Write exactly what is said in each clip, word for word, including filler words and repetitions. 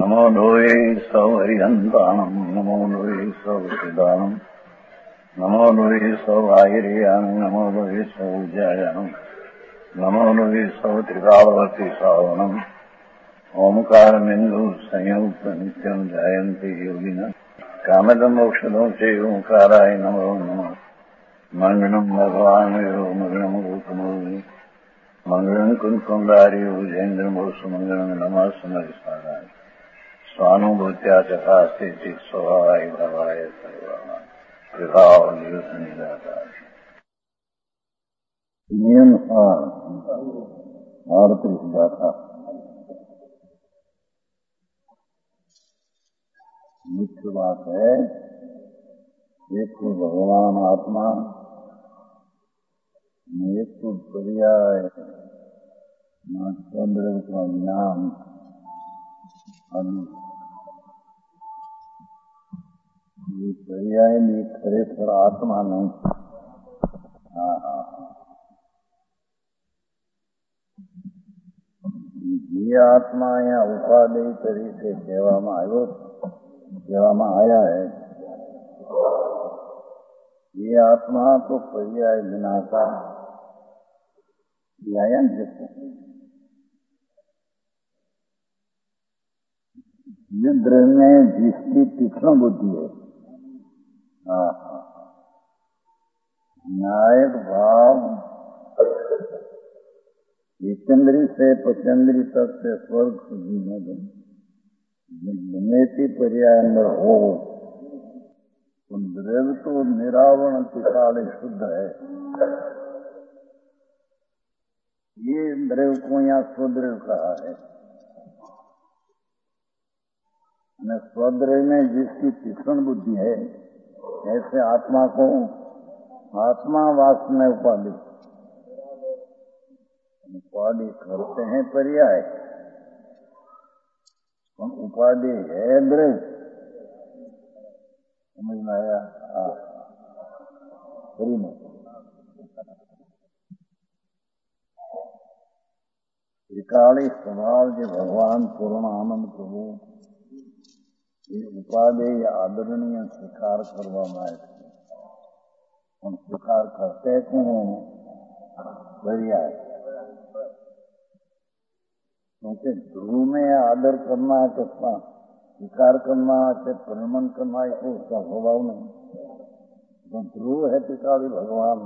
नमो लोये सौहरिहन्ताणम् नमो लोये सौहृदानम् नमो लोये सौभागिर्यानम् नमो लोये सौज्यायानम् नमो लोये सौत्रिकावती सावनम् ओंकारमिन्दु संयुक्त नित्यम् जायन्ति योगिनः कामदमोक्षदो च ओंकाराय नमो नमः मंगलम् भगवान् यो मंगलम् गौतमो मंगलम् कुंकुमधारी भुजेन्द्रमो सुमंगलम् नमः समरिसाराय स्वानुभूत्या चकास्ते चित् स्वभावाय भवाय सर्वाणां प्रभाव निदाता नियम आरती गाथा मुख्य बात है एक तो भगवान आत्मा एक तो पर्याय चंद्र का ज्ञान ये पर्याय में खरेखर आत्मा नहीं। हाँ हाँ ये आत्मा या उपादेय तरीके सेवा में आयो सेवा में आया है। ये आत्मा तो पर्याय बिना का आया जिसको युद्ध में जिसकी तीक्ष्ण बुद्धि है। हाँ हाँ न्यायिक भाव विचंद्री से पचंद्री तक से स्वर्ग में पर्याय अंदर हो तो द्रव्य तो निरावरण काले शुद्ध है। ये द्रव्य को यहाँ स्वद्रव्य कहा है। स्वद्रव्य में जिसकी तीक्ष्ण बुद्धि है ऐसे आत्मा को आत्मा वासना उपाधि उपाधि करते हैं पर्याय उपाधि है द्रव्य। समझ में आया? हरी में त्रिकाली स्वभाव जो भगवान पूर्ण आनंद प्रभु ये उपादेय आदरणीय स्वीकार करवा हम स्वीकार करते क्यों पर्याय क्योंकि ध्रुव में आदर करना है तो स्वीकार करना है परिमन करना है तो उसका स्वभाव नहीं। तो ध्रुव है त्रिकाली भगवान।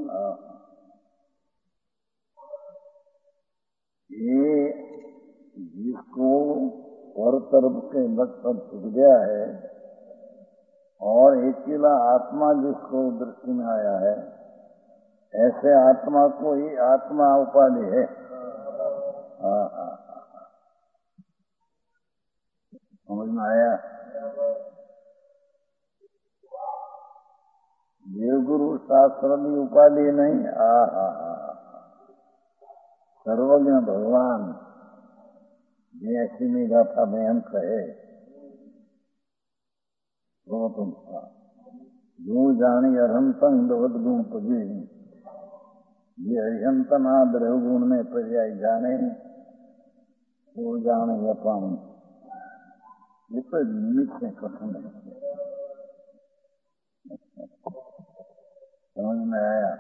ये जिसको पर तरफ के लक्ष्य छूट गया है और अकेला आत्मा जिसको दृष्टि में आया है ऐसे आत्मा को ही आत्मा उपाधि है। हाँ हाँ समझ में आया? देवगुरु शास्त्र भी उपाधि नहीं। आ हा हा सर्वज्ञ भगवान ये ऐसी में गाथा बयान कहे तो तुम जो जानी अरहंतं दवद गुण पजी ये अरिहंत नाद गुण में पर्याय जाने वो जाने अपन ये तो निमित्त से कथन है। समझ में आया?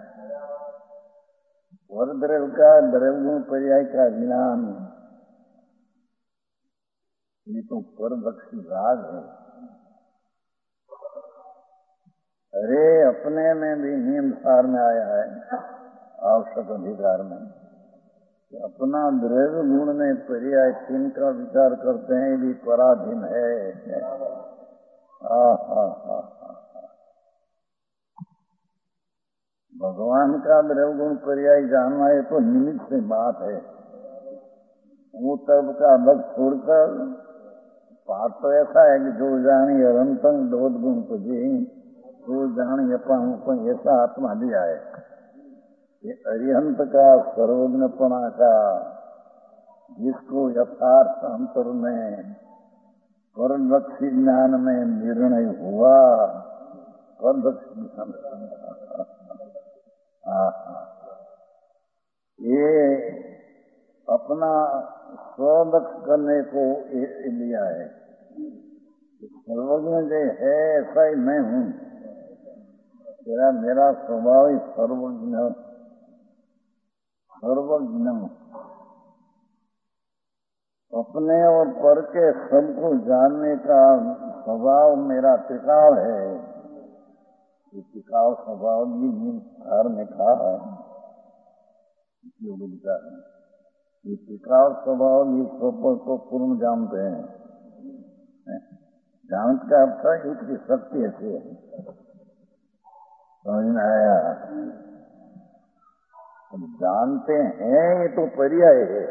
और द्रव्य का द्रव्य गुण पर्याय का ज्ञान ये तो परभक्षी राग है। अरे अपने में भी नियम सार में आया है आवश्यक अधिकार में अपना द्रव्य गुण में पर्याय तीन का विचार करते हैं भी पराधीन है। हा हा हा भगवान का द्रव्य गुण पर्याय जानना है तो निमित्त से बात है। वो तब का अलग छोड़कर बात तो ऐसा है कि जो जानी अरंतं दवद गुण पजी तो जानी अपन ऐसा आत्मा दिया है। ये अरिहंत का सर्वज्ञपना का जिसको यथार्थ अंतर में परलक्षी ज्ञान में निर्णय हुआ परलक्षी ये अपना स्वदक्ष करने को लिया है। सर्वज्ञ जो है ऐसा ही मैं हूँ, तेरा मेरा स्वभाव ही सर्वज्ञ सर्वज्ञ अपने और पर के सबको जानने का स्वभाव मेरा टिकाव है। ये टिकाव स्वभाव भी धार में कहा है, ये टिकाव स्वभाव भी स्वप्न को पूर्ण जानते हैं। जानत का अर्थ है इसकी शक्ति ऐसी है, समझ में आया? जानते हैं ये तो पर्याय है।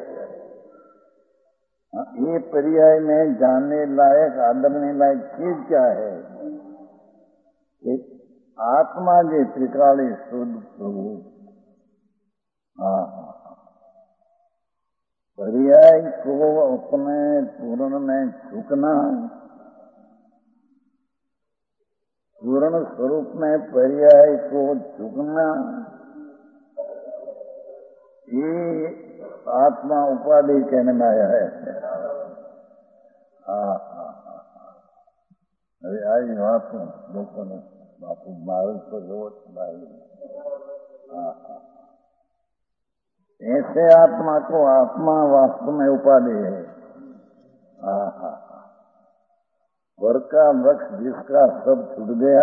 ये पर्याय में जानने लायक आदरने लायक चीज क्या है? एक आत्मा जे त्रिकाली शुद्ध प्रभु। हाँ, पर्याय को अपने पूर्ण में झुकना, पूर्ण स्वरूप में पर्याय को झुकना, ये आत्मा उपाधि कहने में आया है। हाँ हाँ हाँ अरे आई बात लोगों ने बापू मारे को जरूरत भाई। हाँ हाँ ऐसे आत्मा को आत्मा वास्तव में उपाधि है। हाँ हाँ वर का वृक्ष जिसका सब छूट गया,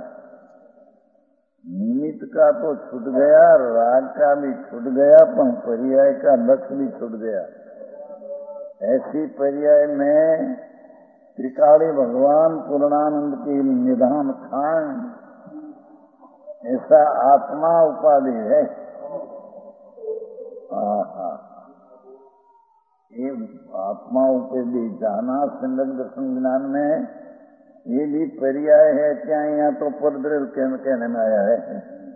निमित्त का तो छूट गया, राग का भी छूट गया, पर पर्याय का लक्ष्य भी छूट गया। ऐसी पर्याय में त्रिकाली भगवान पूर्णानंद की निधान खान ऐसा आत्मा उपाधि है। ये आत्मा उपाधि जाना संगत दर्शन ज्ञान में ये भी पर्याय है क्या? यहाँ तो परद्रव कहने में आया है।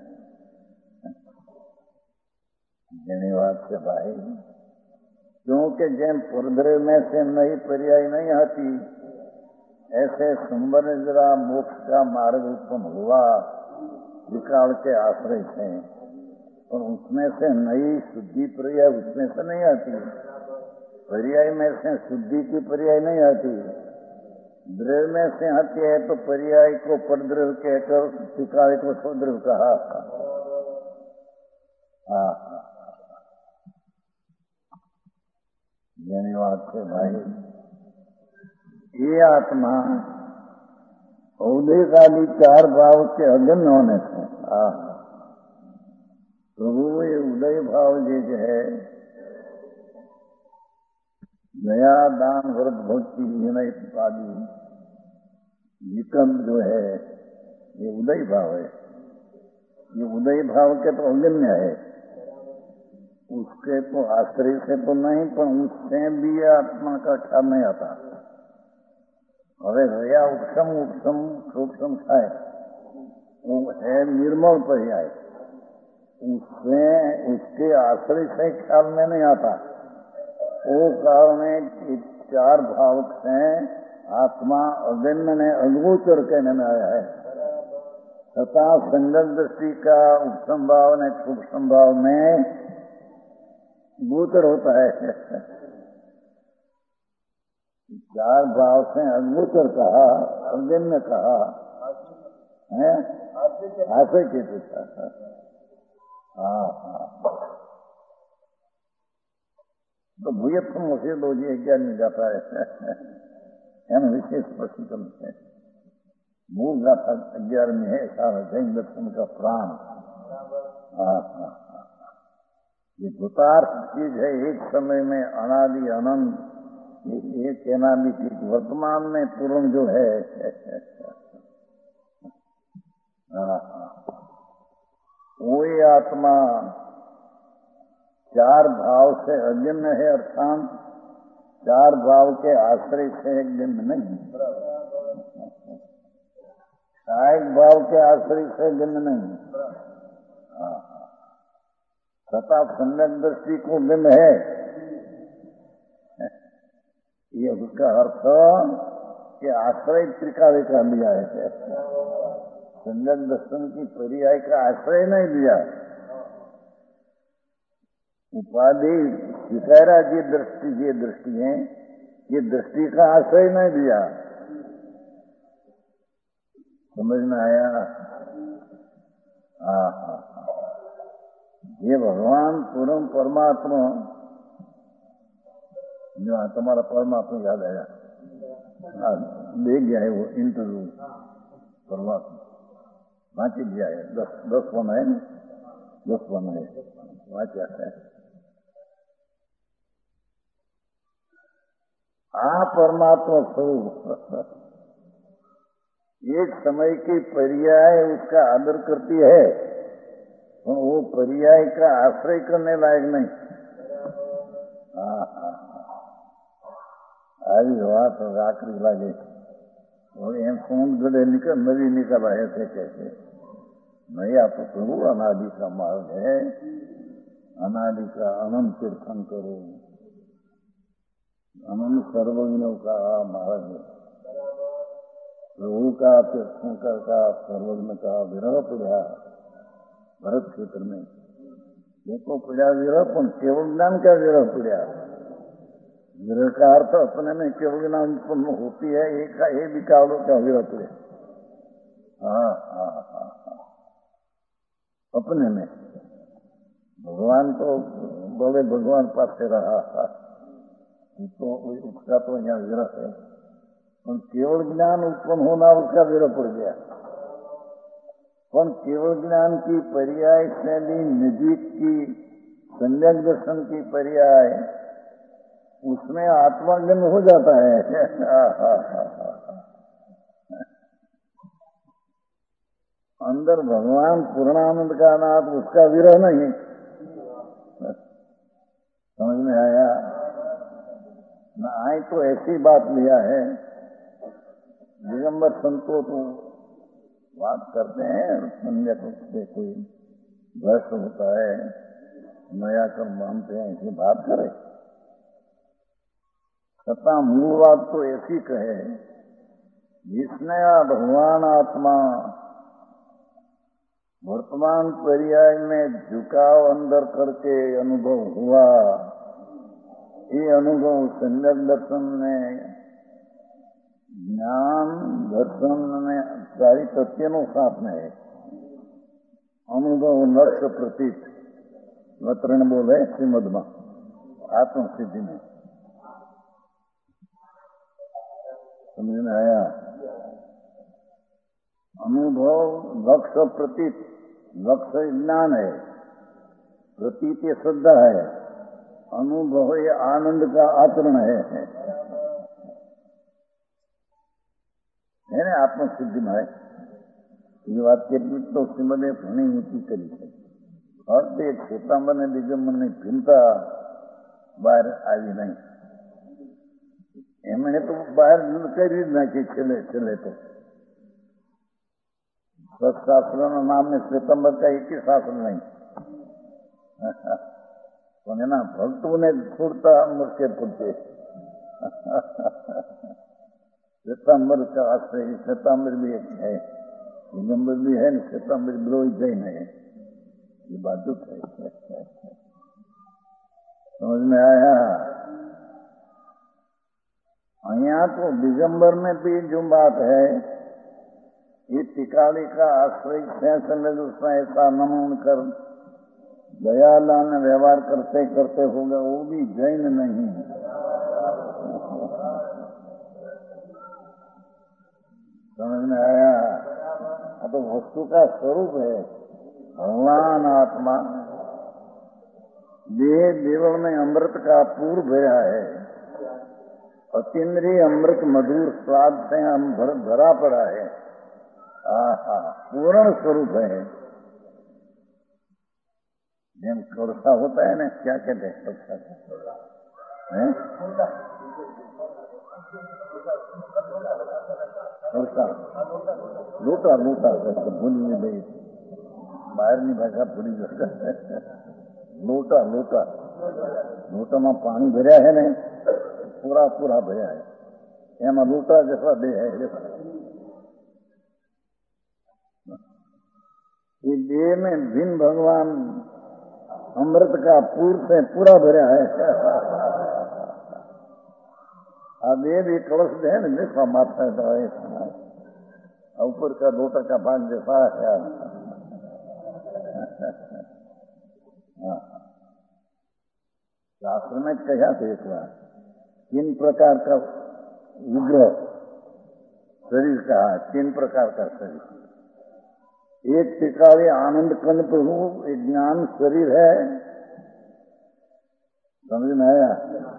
धन्यवाद से भाई, क्योंकि जैन परद्रव में से नई पर्याय नहीं आती, ऐसे सुंबर जरा मोक्ष का मार्ग उत्पन्न हुआ विकाल के आश्रय से, और उसमें से नई शुद्धि पर्याय उसमें से नहीं आती। पर्याय में से शुद्धि की पर्याय नहीं आती, द्रव्य में से आती है तो पर्याय को परद्रव्य कहकर त्रिकाल को स्वद्रव्य कहा। हाँ धन्यवाद से भाई। ये आत्मा उदय काली चार भाव के अगन होने से, हाँ प्रभु ये उदय भाव जो है दया दान व्रत भक्ति विनय आदि विक्रम जो है ये उदय भाव है। ये उदय भाव के तो अगम्य है, उसके तो आश्रय से तो नहीं, पर उससे भी आत्मा का ख्याल नहीं आता। अरे भैया उपशम उपशम सूक्ष्म है, वो है निर्मल पर्याय, उससे उसके आश्रय से ख्याल में नहीं आता। वो कारण चार भाव से आत्मा अगम्य ने अगोचर कहने में आया है। तथा संगत दृष्टि का उपसंभाव ने उपसंभाव में गोचर होता है। चार भाव से अगोचर कहा, अगम्य कहा है, आशय के पूछा। हाँ हाँ तो भूयत्म मुझे दो जी ज्ञान मिल जाता है। यानी विशेष प्रश्न है। मूल गाथा ग्यारह में है सारा जैन दर्शन का प्राण। हाँ हाँ ये भूतार्थ चीज है, एक समय में अनादि अनंत, ये कहना भी ठीक। वर्तमान में पूर्ण जो है, हाँ वही आत्मा चार भाव से अगम्य है, अर्थात चार भाव के आश्रय से गम्य नहीं, सहायक भाव के आश्रय से गम्य नहीं। तथा संगत दृष्टि को गम्य है, ये उसका अर्थ कि आश्रय त्रिकाल का लिया है। संगत दर्शन की पर्याय का आश्रय नहीं लिया। उपाधि स्वीकारा ये दृष्टि ये दृष्टि है, ये दृष्टि का आश्रय नहीं दिया। समझ में आया? हाँ हाँ, ये भगवान पूर्ण परमात्मा, जो हाँ तुम्हारा परमात्मा याद आया, हाँ ले गया है वो इंटरव्यू परमात्मा वाँची गया है, दस दस वन है, दस वन है वाँचा है। आ परमात्मा स्वरूप एक समय की पर्याय उसका आदर करती है, तो वो पर्याय का आश्रय करने लायक नहीं। हाँ हाँ, આવી વાત આકરી લાગે। એમ ફોન ગળે निकल नवी निकल आए थे कैसे नहीं। आप प्रभु अनादि का मार्ग है, अनादि का अनंत तीर्थन करो, अनंत सर्वज्ञों का मार्ग है। प्रभु का तीर्थंकर का सर्वज्ञ का विरह पड़ा भरत क्षेत्र में, देखो पड़ा विरह, पर केवल ज्ञान का विरह पड़ा। विरह का अर्थ अपने में केवल ज्ञान उत्पन्न होती है, एक का एक भी कालों का विरह पड़े। हाँ हाँ हाँ हाँ, अपने में भगवान तो बोले भगवान पास से रहा था, तो उसका तो यहाँ विरह है, पर केवल ज्ञान उत्पन्न होना उसका विरह पड़ गया। पर केवल ज्ञान की पर्याय शैली नजीक की सम्यक दर्शन की पर्याय, उसमें आत्माज्ञान हो जाता है। अंदर भगवान पूर्णानंद का नाथ, उसका विरह नहीं। समझ में आया ना? आए तो ऐसी बात लिया है, दिगंबर संतों तो बात करते हैं, सम्यक से कोई भ्रष्ट होता है, नया कर्म मानते हैं, ऐसी बात करे। तथा मूल बात तो ऐसी कहे, जिसने भगवान आत्मा वर्तमान पर्याय में झुकाव अंदर करके अनुभव हुआ, ये अनुभव सम्यक दर्शन में ज्ञान दर्शन में सारी तथ्यों साथ में है। अनुभव नक्ष प्रतीत वतरण बोले श्रीमद में आत्म सिद्धि में। समझ में आया? अनुभव लक्ष प्रतीत, लक्ष ज्ञान है, प्रतीत ये श्रद्धा है, अनुभव ये आनंद का आचरण है, है ना? आत्म सिद्धि में है ये बात के तो श्रीमदे घनी ऊंची करी है। और તે છેતાંબરને દિગંબરને ભીમતા બહાર આવી નહીં, એમણે તો બહાર કરી જ નાખી છેલ્લે છેલ્લે તો। સત્શાસ્ત્રના નામને શ્વેતાંબર का एक ही शास्त्र नहीं, પણ એના ભક્તોને છોડતા મુશ્કેલ પડશે। श्वेतांबर का आश्रय, श्वेतांबर भी एक है, दिगंबर भी है, श्वेतांबर ब्रोही जैन है, ये बात दुख है। समझ में आया? यहाँ तो दिगंबर में भी जो बात है, ये टिकाली का आश्रय से उसमें ऐसा नमन कर दयालान व्यवहार करते करते होगा, वो भी जैन नहीं है। समझ में आया? तो वस्तु का स्वरूप है भगवान आत्मा। देह देवल में अमृत का पूर भरा है, अतीन्द्रिय अमृत मधुर स्वाद से हम भर, भरा पड़ा है। आहा, पूर्ण स्वरूप है। जब कलसा होता है ना, क्या कहते हैं कलसा है? कलसा लोटा लोटा भूली में गई, બહારની ભાષા ભૂલી ગયો। લોટા લોટા લોટામાં પાણી ભર્યા है ને, पूरा पूरा भर्या है, એમાં લોટા जैसा देह है। ये देह में भिन्न भगवान अमृत का पूर से पूरा भरा है। अब ये भी कलश दे न जैसा माथा है ऊपर का दो टका भाग जैसा है। शास्त्र में कहा थे एक बार तीन प्रकार का विग्रह शरीर का है, तीन प्रकार का शरीर। एक टिकावे आनंद कंद प्रभु एक ज्ञान शरीर है, समझ में आया।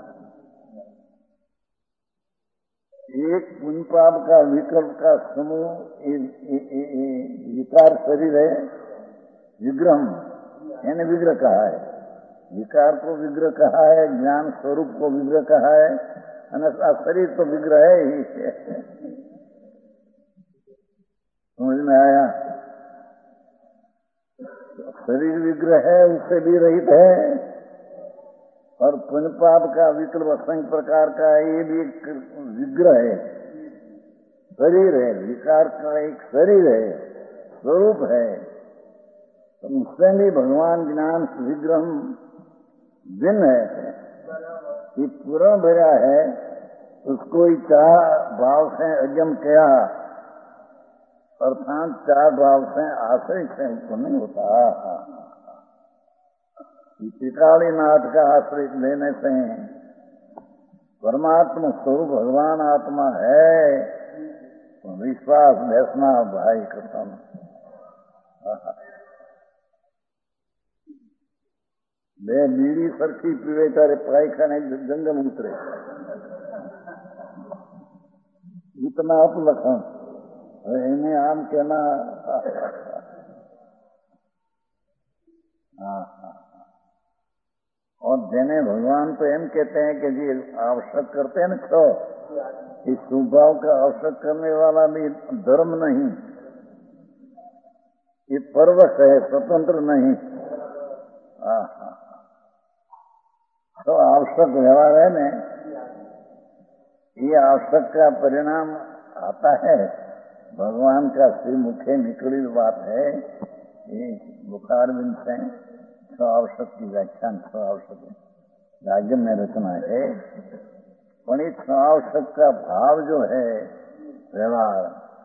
एक पुण्य पाप का विकल्प का समूह विकार शरीर है, विग्रह यानी विग्रह कहा है। विकार को विग्रह कहा है, ज्ञान स्वरूप को विग्रह कहा है, शरीर तो विग्रह है ही। समझ में आया। शरीर विग्रह है, उससे भी रहित है, और पुण्य पाप का विकल्प असंख्य प्रकार का ये भी एक विग्रह है, शरीर है। विकार का एक शरीर है, स्वरूप है, तो उससे भी भगवान ज्ञान विग्रह भिन्न है। ये पूरा भरा है, उसको ही चार भाव से अजम किया, अर्थात चार भाव से आश्रय से उनको नहीं होता। त्रिकालीनाथ का आश्रय लेने से परमात्मा स्वरूप भगवान आत्मा है, तो विश्वास वैष्णा भाई खत्म। બે બીડી સરખી પીવે ત્યારે પાયખાને જંગલ ઉતરે, इतना अपलखन એને આમ કેના। हाँ हाँ। और जिन्हें भगवान तो एम कहते हैं कि जी आवश्यक करते हैं ना छो, इस स्वभाव का आवश्यक करने वाला भी धर्म नहीं, ये परवश है, स्वतंत्र नहीं। हाँ हाँ। तो आवश्यक व्यवहार है ना, ये आवश्यक का परिणाम आता है, भगवान का श्री मुखे निकली बात है। ये बुखार बिन से छो आवश्यक की व्याख्यान छो आवश्यक राज्य में रचना है, पर ये छो आवश्यक का भाव जो है व्यवहार,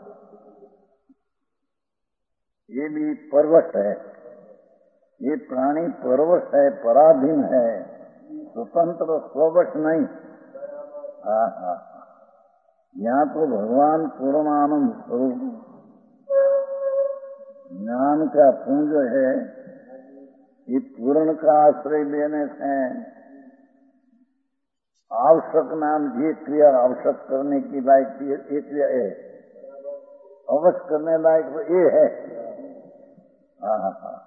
ये भी परवश है। ये प्राणी परवश है, पराधीन है, स्वतंत्र स्ववश नहीं। हाँ हाँ। यहाँ तो भगवान पूर्णानंद स्वरूप ज्ञान का पुंज है, ये पूर्ण का आश्रय लेने से आवश्यक नाम ये क्रिया आवश्यक करने की लायक ये क्रिया है, अवश्य करने लायक तो ये है। हाँ हाँ हाँ।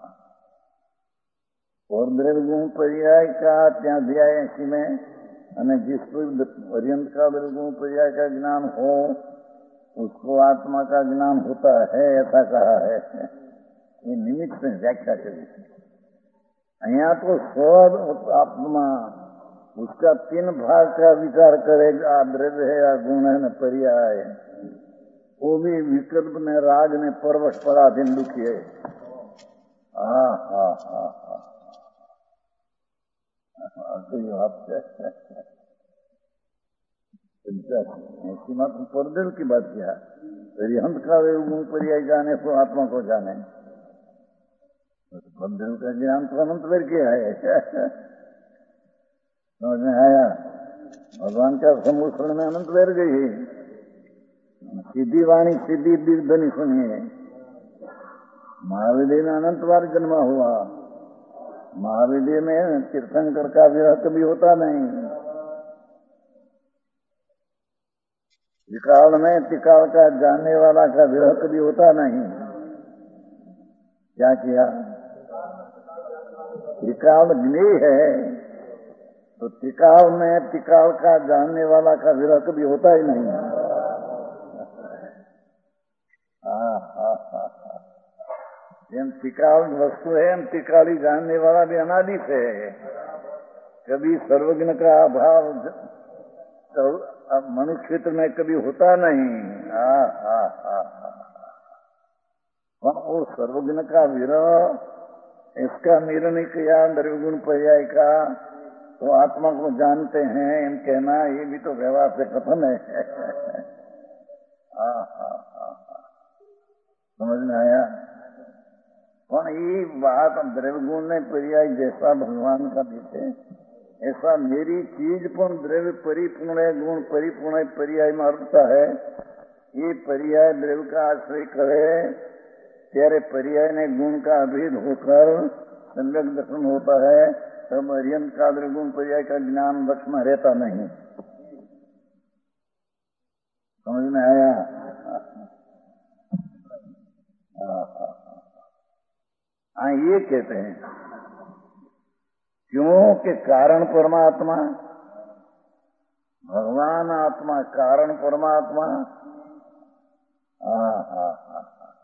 और द्रव्य पर्याय का त्या दिया है इसी में, जिस पर्यंत का द्रव्य पर्याय का ज्ञान हो उसको आत्मा का ज्ञान होता है, ऐसा कहा है। ये निमित्त में व्याख्या करी। यहाँ तो स्व आत्मा उसका तीन भाग का विचार करेगा, द्रव्य है या गुण है न पर्याय, वो भी विकल्प ने राग ने परवश पराधीन दुखी है। हाँ हाँ हाँ हाँ। सही बात है। सीमा तो परदिल की बात किया, हंत का वे गुण पर्याय जाने तो आत्मा को जाने, परदिल का ज्ञान तो अनंत वेर किया है। समझ में आया। भगवान का सम्मुखरण में अनंत वेर गई, सीधी वाणी सीधी ध्वनि सुनिए। महावीर में अनंत बार जन्मा हुआ, महावीर में तीर्थंकर का विरह कभी होता नहीं, विकाल में तिकाल का जानने वाला का विरह कभी होता नहीं। क्या किया? विकाल ज्ञेय है तो तिकाल में तिकाल का जानने वाला का विरह कभी होता ही नहीं। हाँ हाँ हाँ हाँ। एम तिकाल वस्तु है, एम तिकाली जानने वाला भी अनादि से है। कभी सर्वज्ञ का अभाव तो मनुष्य क्षेत्र में कभी होता नहीं। हाँ हाँ हाँ हाँ। वो सर्वज्ञ का विरह इसका निर्णय किया द्रव्यगुण पर्याय का, तो आत्मा को जानते हैं इन कहना ये भी तो व्यवहार से कथन है। हाँ हाँ हाँ हाँ, समझ में आया। પણ ये बात द्रव्यगुण ने पर्याय जैसा भगवान का देते, ऐसा मेरी चीज पर द्रव्य परिपूर्ण गुण परिपूर्ण पर्याय में अर्थता है। ये पर्याय द्रव्य का आश्रय करे ત્યારે पर्याय ने गुण का अभेद होकर सम्यक दर्शन होता है, तब अर्यंत का द्रव्यगुण पर्याय का ज्ञान वश में रहता नहीं। समझ में आया। हाँ, ये कहते हैं क्योंकि कारण परमात्मा, भगवान आत्मा कारण परमात्मा। हाँ हाँ हाँ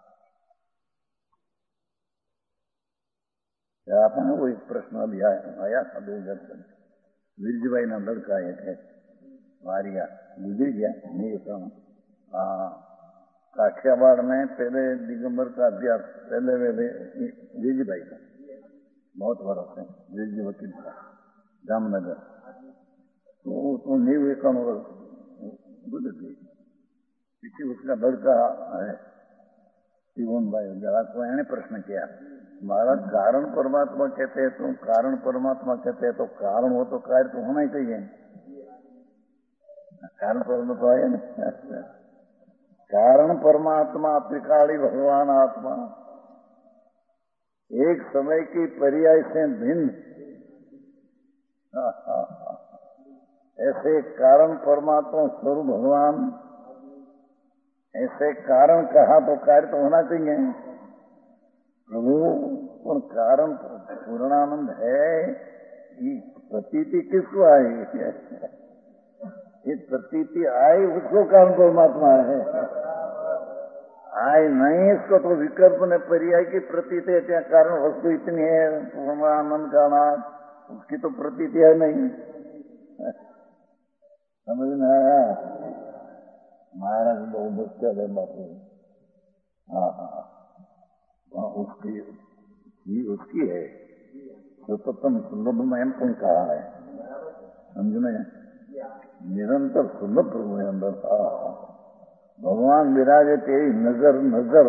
क्या था ना, वो एक प्रश्न अभी आया था दो हजार तक, वीरजीभाई ना लड़का एक है मारिया गुजर गया नहीं होता। हाँ, काठियावाड़ में पहले दिगंबर का अभ्यास पहले पहले वीरजीभाई का बहुत वर्ष है, वीरजी वकील था जामनगर, तो, तो नहीं हुए कौन गुजर गई। किसी उसका लड़का है शिवम भाई जरा को मैंने प्रश्न किया, महाराज कारण परमात्मा कहते हैं तो कारण परमात्मा कहते हैं तो कारण हो तो कार्य तो होना ही चाहिए। कारण परमात्मा है ना, कारण परमात्मा त्रिकाली भगवान आत्मा एक समय की पर्याय से भिन्न, ऐसे कारण परमात्मा स्वरूप भगवान, ऐसे कारण कहा तो कार्य तो होना चाहिए। प्रभु और कारण पूर्णानंद है, ये प्रतीति किसको आई? ये प्रतीति आई उसको कारण परमात्मा है, आई नहीं इसको तो विकल्प ने पर्याय की प्रतीति है। क्या कारण वस्तु इतनी है पूर्णानंद का नाम, उसकी तो प्रतीति है नहीं। समझ में आया। महाराज बहुत मुश्किल है बापू। हाँ हाँ, उसकी ये उसकी है जो तो तुम सुलभ में तुम कहा है, समझ में, निरंतर सुलभ प्रभु है अंदर। भगवान विराजे तेरी नजर नजर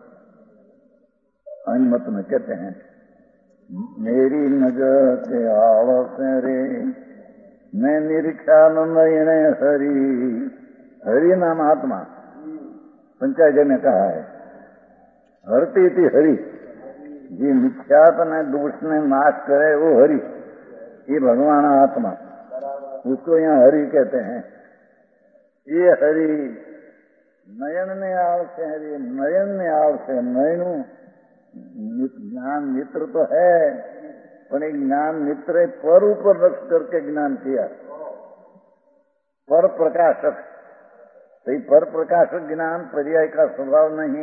मत में कहते हैं, मेरी नजर के आड़ से रे मैं निरीक्षण नयन हरि, हरि नाम आत्मा पंचायत ने कहा है, हरती थी हरि जी, मिथ्यात ने दोष ने नाश करे वो हरि, ये भगवान आत्मा, उसको यहाँ हरि कहते हैं। ये हरि नयन ने आव से हरि, नयन ने आव से नयनु ज्ञान मित्र तो है, पर एक ज्ञान मित्र पर ऊपर रख करके ज्ञान किया, पर प्रकाशक। तो पर प्रकाशक ज्ञान पर्याय का स्वभाव नहीं,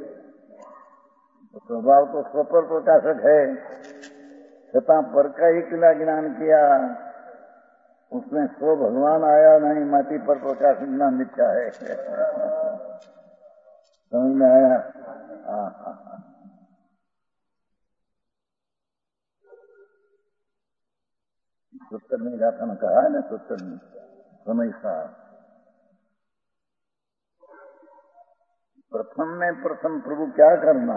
स्वभाव तो स्वपर प्रकाशक है, छता पर का ही किला ज्ञान किया, उसमें स्व भगवान आया नहीं, माटी पर प्रकाशक ज्ञान मिथ्या है। समझ में आया। हाँ हाँ हाँ, सत्तर में जाता ने कहा है ना, सत्तर में समय साहब प्रथम में प्रथम प्रभु क्या करना,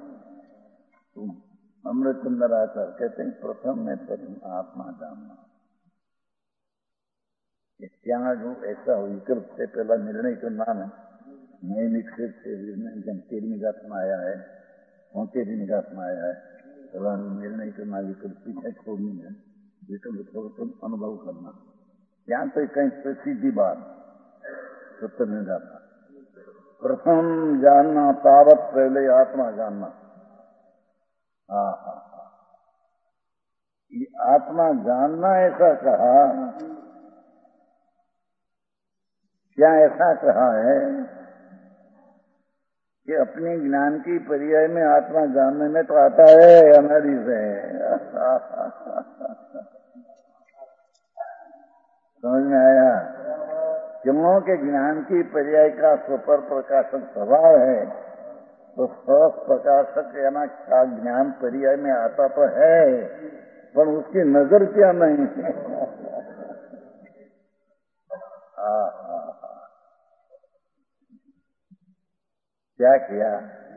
अमृतचंद्र आचार्य कहते हैं प्रथम में प्रथम आत्मा जानना। क्या जो ऐसा विकल्प से पहला निर्णय करना है, नए विकसित से तेरी निगाह में आया है, तेरी निगाह में आया है, पहला निर्णय करना विकल्प पीछे छोड़नी है, विकल्प छोड़कर अनुभव करना। यहाँ तो कहीं प्रसिद्धि बात सत्तर में जाता, प्रथम जानना तावत पहले आत्मा जानना। हाँ हाँ हाँ, ये आत्मा जानना ऐसा कहा, क्या ऐसा कहा है कि अपने ज्ञान की पर्याय में आत्मा जानने में तो आता है अनादि से। समझ में आया। क्योंकि ज्ञान की पर्याय का स्वपर प्रकाशक स्वभाव है, तो स्व प्रकाशक याना का ज्ञान पर्याय में आता तो है, पर उसकी नजर क्या नहीं है। क्या किया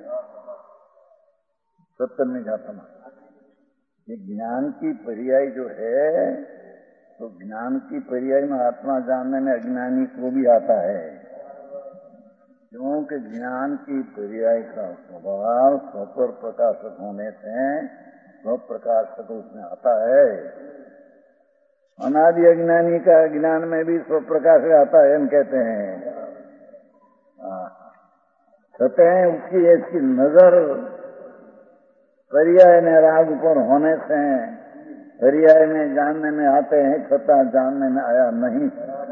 सत्य घातमा, ये ज्ञान की पर्याय जो है, तो ज्ञान की पर्याय में आत्मा जानने में अज्ञानी को भी आता है, क्योंकि ज्ञान की पर्याय का स्वभाव स्वपर प्रकाशक होने से स्व प्रकाशक उसमें आता है। अनादि अज्ञानी का ज्ञान में भी स्व प्रकाशक आता है, हम कहते हैं सतह उसकी इसकी नजर पर्याय में राग पर होने से पर्याय में जानने में आते हैं, छता जानने में आया नहीं।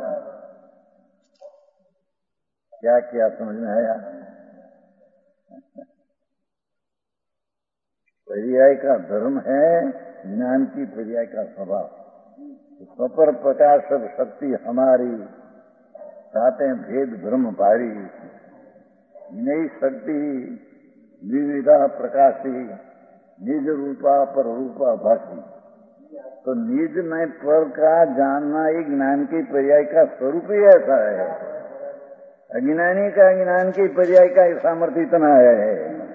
क्या क्या समझ में आया? पर्याय का धर्म है ज्ञान की पर्याय का स्वभाव। स्वपर प्रकाशक शक्ति हमारी चाहते भेद ब्रह्म भारी, नई शक्ति विविधा प्रकाशी, निज रूपा पर रूपा भाषी। तो निज में पर का जानना ही ज्ञान की पर्याय का स्वरूप ही ऐसा है। अज्ञानी का ज्ञान की पर्याय का सामर्थ्य इतना है।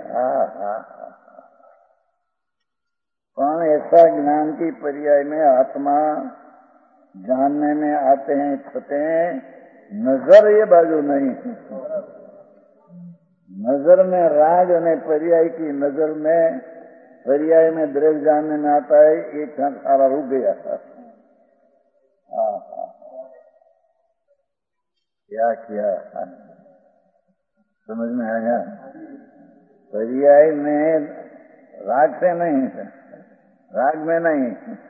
कौन ऐसा ज्ञान की पर्याय में आत्मा जानने में आते हैं, छते नजर ये बाजू नहीं, नजर में राग ने पर्याय की नजर में पर्याय में द्रव्य जानने में आता है, एक क्षण सारा रुक गया। क्या किया समझ में आया? पर्याय में राग से नहीं, राग में नहीं,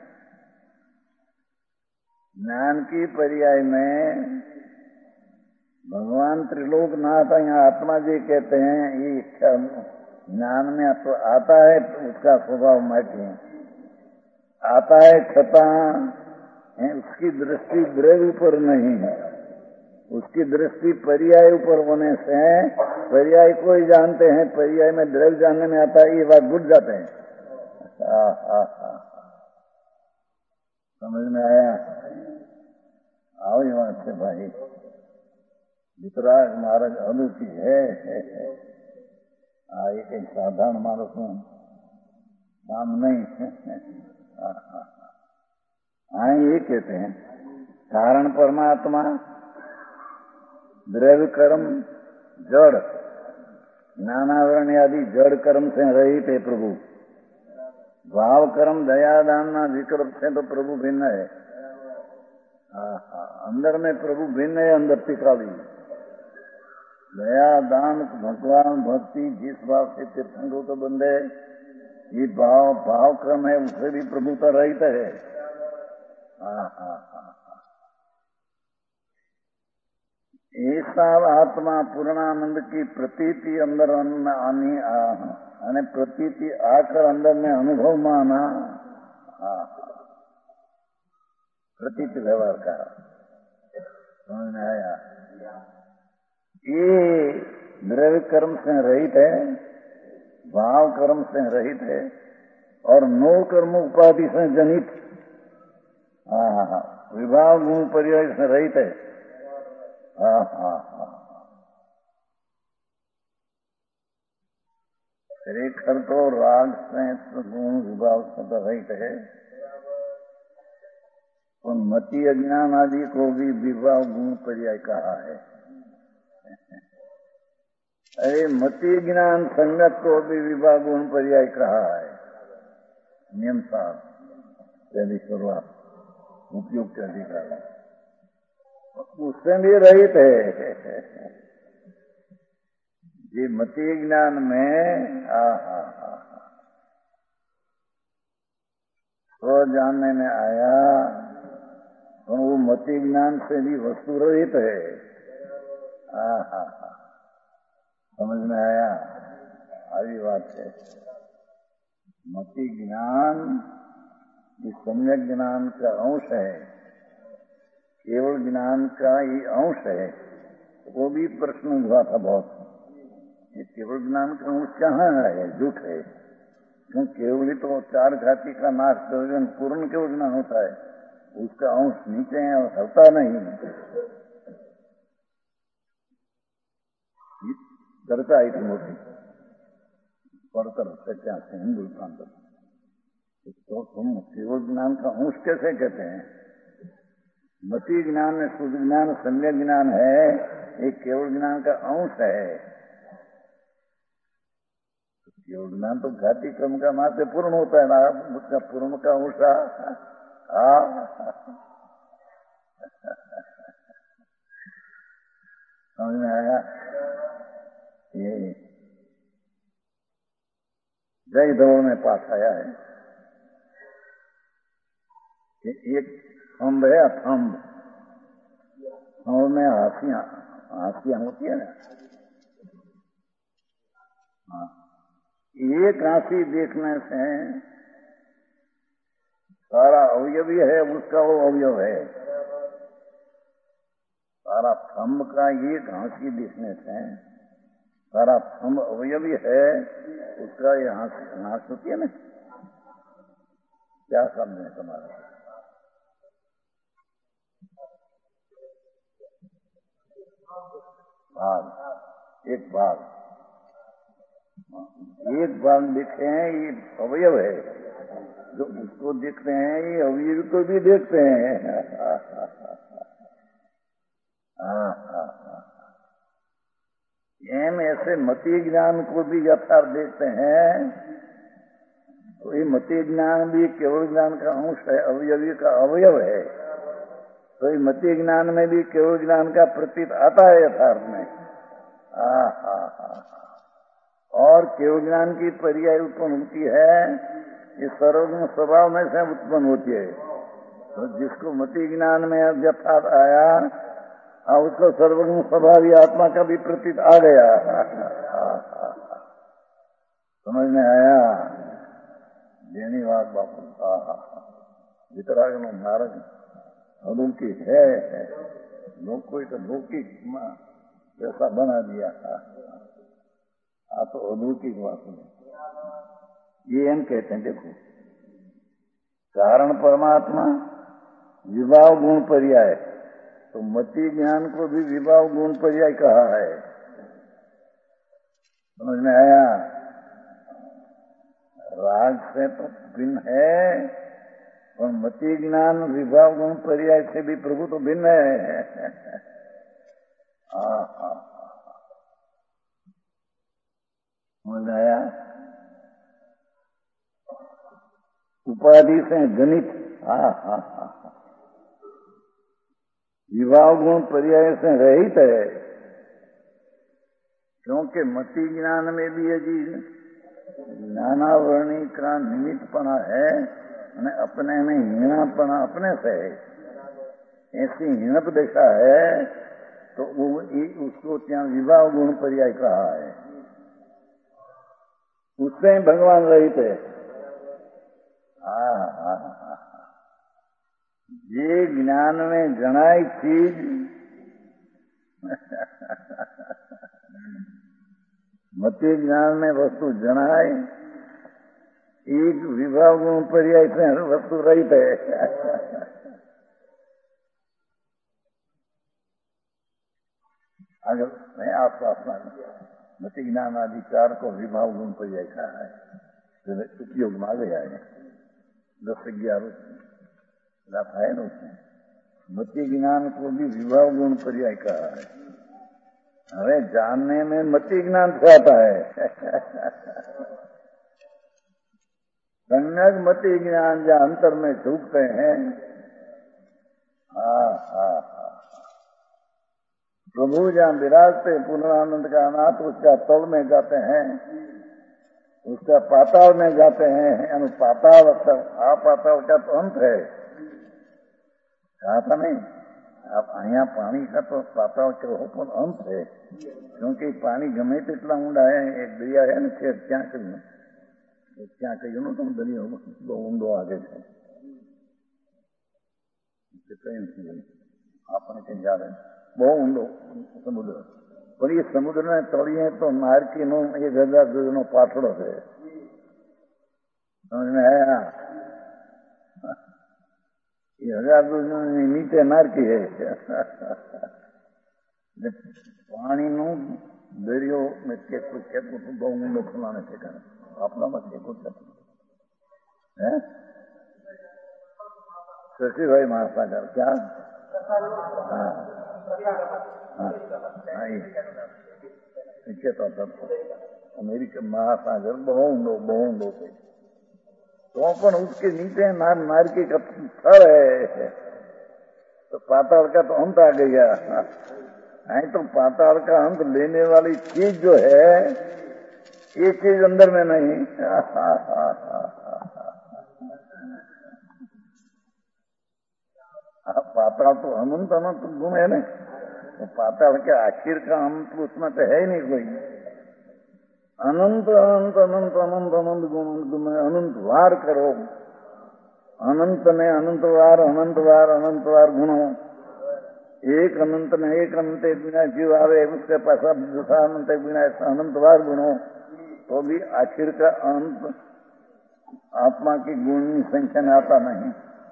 ज्ञान की पर्याय में भगवान त्रिलोकनाथ यहाँ आत्मा जी कहते हैं, ये इच्छा ज्ञान में तो आता है तो उसका स्वभाव मैठी आता है, छता उसकी दृष्टि द्रव्य ऊपर नहीं है, उसकी दृष्टि पर्याय ऊपर होने से पर्याय को ही जानते हैं, पर्याय में द्रव्य जानने में आता है, ये बात भूल जाते हैं। आ, आ, आ, समझ में आया? आओ यहाँ से भाई, वितराग महाराज अनुची है, है, है। आ, ये कहीं साधारण मानस में काम नहीं। हाँ ये कहते हैं कारण परमात्मा, द्रव्य कर्म जड़, ज्ञानावरण आदि जड़ कर्म से रहित है प्रभु। भाव कर्म दया दान विकल्प से तो प्रभु भिन्न है। अंदर में प्रभु भिन्न है, अंदर टिकावी दया दान भगवान भक्ति जिस भाव से तीर्थंकरों को बंदे, ये भाव भाव कर्म है, उससे भी प्रभु तो रहित है। ऐसा आत्मा पूर्णानंद की प्रतीति अंदर आनी आने प्रतीति आकर अंदर में अनुभव माना, प्रतीति व्यवहार का समझ में आया? ये द्रव्य कर्म से रहित है, भाव कर्म से रहित है, और नो कर्म उपाधि से जनित विभाव गुण पर्याय से रहित है। हाँ हाँ हाँ रेखर तो राग से गुण विभाव से तो रहित है, और मति अज्ञान आदि को भी विभाव गुण पर्याय कहा है। अरे मति ज्ञान संगत को भी विभाग गुण पर्याय कहा है। नियम साहब पहली शुरुआत उपयुक्त अधिकार उससे भी रहित है। ये मति ज्ञान में आ हा हा तो जानने में आया, तो वो मति ज्ञान से भी वस्तु रहित है। आ हा हा समझ में आया? आई बात है। मति ज्ञान ये सम्यक ज्ञान का अंश है, केवल ज्ञान का ही अंश है। वो भी प्रश्न हुआ था बहुत, ये केवल ज्ञान का अंश कहाँ है? झूठ है। क्यों? केवल ही तो चार घाटी का नाश कर पूर्ण केवल ज्ञान होता है, उसका अंश नीचे है और हलता नहीं। चर्चा आई थी मोटी पढ़कर सच्चा से हिंदुस्तान तक, तो तुम केवल ज्ञान का अंश कैसे कहते हैं? मति ज्ञान में शुद्ध ज्ञान सम्यक ज्ञान है, एक केवल ज्ञान का अंश है। केवल ज्ञान तो घाटी क्रम का नाम से पूर्ण होता है ना, उसका पूर्ण का अंश। समझ में आया? ये जय दौड़ में पाठ आया है कि एक थम्ब है, थम्ब थम्ब में हाथियां हाथियां होती है ना। हाँ, एक आंखी देखने से सारा अवयव है, उसका वो अवयव है। सारा थम्ब का एक आंखी देखने से सारा थम्ब अवयव है, उसका ये हाथ होती है ना। क्या शब्द है तुम्हारा? भाग, एक भाग, एक भाग दिखे हैं, ये अवयव है। जो उसको देखते हैं, ये अवयव को भी देखते हैं। एम ऐसे मति ज्ञान को भी यथार्थ देखते हैं, तो ये मति ज्ञान भी केवल ज्ञान का अंश है, अवयवी का अवयव है। तो ये मति ज्ञान में भी केवल ज्ञान का प्रतीत आता है यथार्थ में। आ, हा, हा। और केवल ज्ञान की पर्याय उत्पन्न होती है, ये सर्वगुण स्वभाव में से उत्पन्न होती है। तो जिसको मति ज्ञान में यथार्थ आया, हाँ, उसको सर्वगुण स्वभावी आत्मा का भी प्रतीत आ गया। समझ में आया? देनी बात बापू। वितराग नारक अलौकिक है, लोग कोई तो लौकिक जैसा बना दिया था। आप तो अलौकिक बात नहीं, ये हम कहते हैं। देखो, कारण परमात्मा, विभाव गुण पर्याय, तो मति ज्ञान को भी विभाव गुण पर्याय कहा है। समझ में आया? राग से तो भिन्न है, और मति ज्ञान विभाव गुण पर्याय से भी प्रभु तो भिन्न है। समझ में आया? उपाधि से गणित, हा हा हा विभाव गुण पर्याय से रहित है। क्योंकि मति ज्ञान में भी यदि ज्ञानावरणी का निमित्तपना है, अपने में हीनापना अपने से है, ऐसी हीनप दशा है, तो वो उसको क्या विभाव गुण पर्याय कहा है। उससे भगवान रहित है। हाँ हाँ हाँ, ये ज्ञान में जनाई चीज मति ज्ञान में वस्तु जनाए, एक विभाव गुण पर्याय से वस्तु रहित है। अगर मैं आपको अपना मति ज्ञान आदि चार को विभाव गुण पर्याय कहा है, उपयोग में आ गया है। दस ग्यारह है ना उसमें, मति ज्ञान को भी विभाव गुण पर्याय कहा है। अरे जानने में मति ज्ञान से आता है। सम्यक मति ज्ञान जहाँ अंतर में झुकते हैं, हाँ हाँ हाँ, प्रभु जहाँ विराजते पूर्णानंद का नाथ, उसका तल में जाते हैं, उसका पाताल में जाते हैं। अनुपाताल आपाताल का तो अंत है, कहा था नहीं आप? यहाँ पानी का तो पाताल के होपन अंत है, क्योंकि पानी गमे तेटला ऊंडा है। एक दरिया है ना, खेत क्या कहियो क्या कहियो नो तुम दरिया बહુ ઊંડો आगे છે, કઈ નથી આપણને કઈ યાદ है, બહુ ઊંડો સમુદ્ર। પણ એ સમુદ્રના તળિયે તો નારકીનો એક હજાર ગજનો પાટડો છે. સમજને આયા? એ હજાર ગજનો નીચે નારકી છે. પાણીનું દરિયો મેં કેટલું કેટલું બહુ ઊંડો ખુલાને ઠેકાણે આપણામાં કેટલું કેટલું હે શશીભાઈ મહાસાગર ક્યાં? હા હા એ કહેતા હતા અમેરિકન महासागर બહુ ઊંડો બહુ ઊંડો છે. तो पण उसके नीचे नार नारकी का थड़ है. तो पाताल का तो अंत आ गया. नहीं तो पाताल का अंत लेने वाली चीज जो है ये चीज अंदर में नहीं. पाताल तो अनंत अनंत गुण है ना. तो पाताल के आखिर का अंत उसमें तो है ही नहीं कोई. अनंत अनंत अनंत अनंत अनंत गुण तुम्हें अनंत वार करो. अनंत ने अनंत वार अनंत वार अनंत वार गुणो. एक अनंत ने एक अनंत बिना जीव आवे उसके पास अब दूसरा अनंत बिना ऐसा अनंत वार गुणो. तो भी आखिर का अंत आत्मा की गुण संख्या में आता नहीं.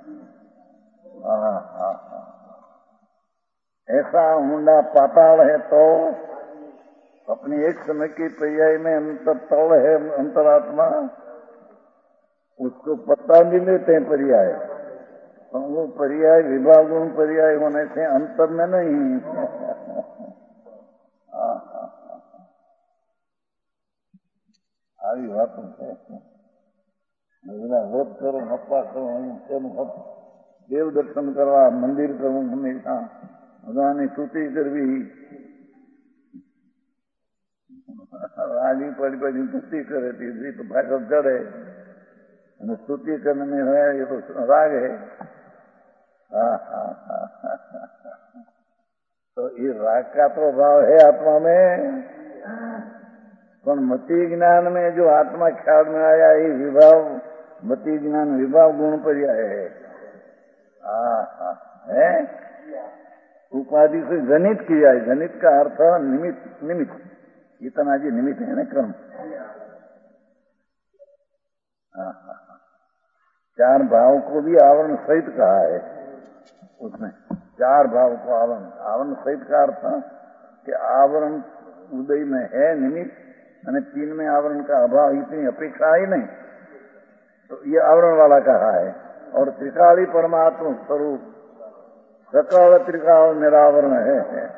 ऐसा ऊंडा पाताल है तो अपनी एक समय की पर्याय में अंतर तल है अंतरात्मा. उसको पता भी लेते हैं पर्याय. तो वो पर्याय विभाग गुण पर्याय होने से अंतर में नहीं. આવી વાતો છે. હોત કરો હપ્પા કરો તેનું દેવ દર્શન કરવા મંદિર કરવું હંમેશા ભગવાનની સ્તુતિ કરવી. રાજી પડી પડી સ્તુતિ કરે તો ભાષા ચડે અને સ્તુતિ કરને હોય એ તો રાગ है. तो ये राग का तो भाव है आत्मा में. पर मति ज्ञान में जो आत्मा ख्याल में आया ये विभाव मति ज्ञान विभाव गुण पर्याय है. है उपाधि से जनित किया है. जनित का अर्थ निमित्त. निमित्त इतना जी निमित्त है ना कर्म. चार भाव को भी आवरण सहित कहा है. उसमें चार भाव को आवरण आवरण सहित का अर्थ कि आवरण उदय में है निमित्त અને तीन में आवरण का अभाव इतनी अपेक्षा ही नहीं. तो ये आवरण वाला कहा है. और त्रिकाली परमात्मा स्वरूप सकल त्रिकाल निरावरण है.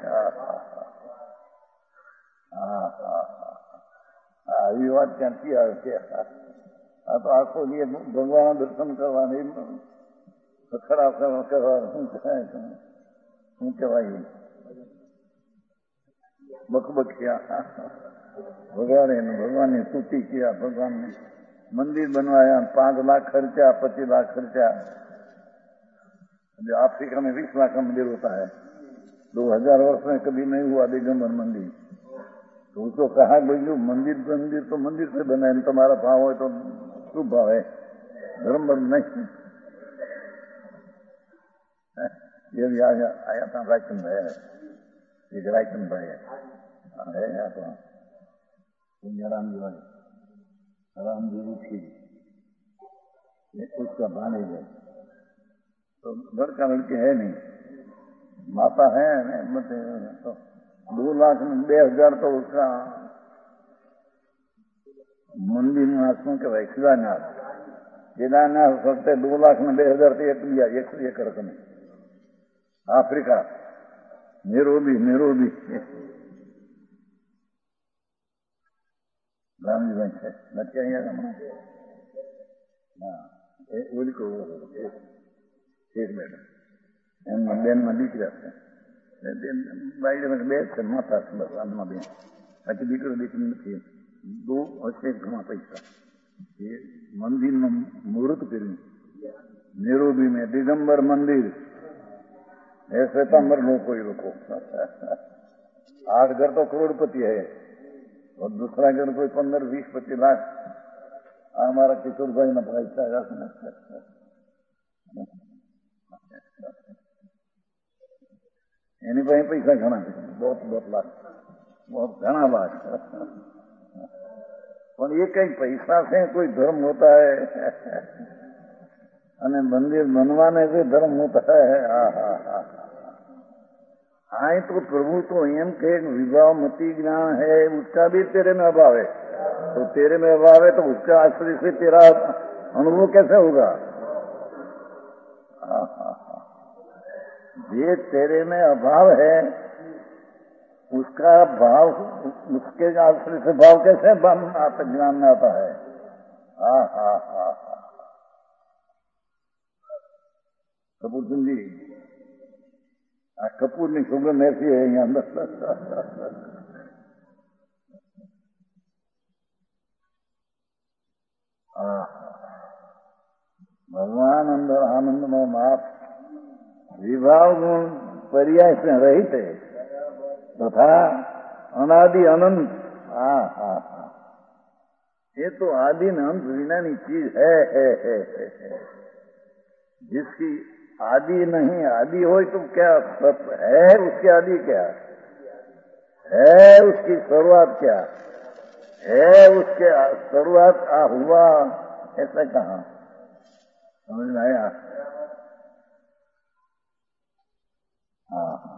આવી વાત ક્યાંથી આવે છે? આ તો આખો જે ભગવાન દર્શન કરવાની ખરા કરવા શું કહેવાય બકબકિયા भगवान भगवान ने स्तुति किया. भगवान ने मंदिर बनवाया. पांच लाख खर्चा पच्चीस लाख खर्चा. जो अफ्रीका में बीस लाख का मंदिर होता है दो हजार वर्ष में कभी नहीं हुआ दिगंबर मंदिर. तो उसको कहा भाई जो मंदिर मंदिर तो मंदिर से बना है. तुम्हारा भाव है तो शुभ भाव है धर्म नहीं. ये भी आया आया था रायचंद भाई. एक रायचंद भाई है तो रामजी भाई रामजी रुखी उसका भाने है. तो लड़का लड़के है नहीं. माता है तो दो लाख में बे हजार तो उसका मंदिर निवास में कहेवाय शिलान्यास. शिलान्यास वखते दो लाख में बे हजार तो एक दिया एक एक रकम. आफ्रिका नेरोबी नेरोबी રામજી ભાઈ છે નથી અહીંયા હા એ ઓળખો એક મેડમ એમના બેનમાં દીકરા છે. બાઈ બે છે માતા છે બસ આમના બેન. બાકી દીકરો દીકરી નથી. બહુ હશે ઘણા પૈસા. એ મંદિરનું મુહૂર્ત કર્યું नेरोबी में दिगंबर मंदिर है. श्वेतांबर लोग कोई लोग आठ घर तो करोड़पति है और दूसरा घर कोई पंद्रह बीस पच्चीस लाख. हमारा किशोर भाई न पैसा एनी भाई पैसा घना बहुत बहुत लाख वो घना बात પણ એ કઈ પૈસા છે કોઈ ધર્મ હોતા હૈ અને મંદિર बनवाने से धर्म होता है। हाँ हाँ हाँ हाँ तो प्रभु तो एम के विवाह मति ज्ञान है उसका भी तेरे में अभाव है, तो तेरे में अभाव है तो उसका आश्रय से तेरा अनुभव कैसे होगा। हाँ हाँ हाँ ये तेरे में अभाव है उसका भाव उसके आश्रय से भाव कैसे आता ज्ञान में आता है। हाँ हाँ हाँ हाँ कपूर सिंह जी आ कपूर ની સુગંધ ऐसी है यहाँ अंदर। भगवान अंदर आनंदमय माप विभाव गुण पर्याय से रहित है तथा अनादि अनंत। हाँ हाँ हाँ ये तो आदि न अंत विनानी चीज है, है, है, है, है। जिसकी आदि नहीं आदि हो तो क्या सब है, उसकी आदि क्या है, उसकी शुरुआत क्या है, उसके शुरुआत आ हुआ ऐसा कहा समझ में आया। हाँ हाँ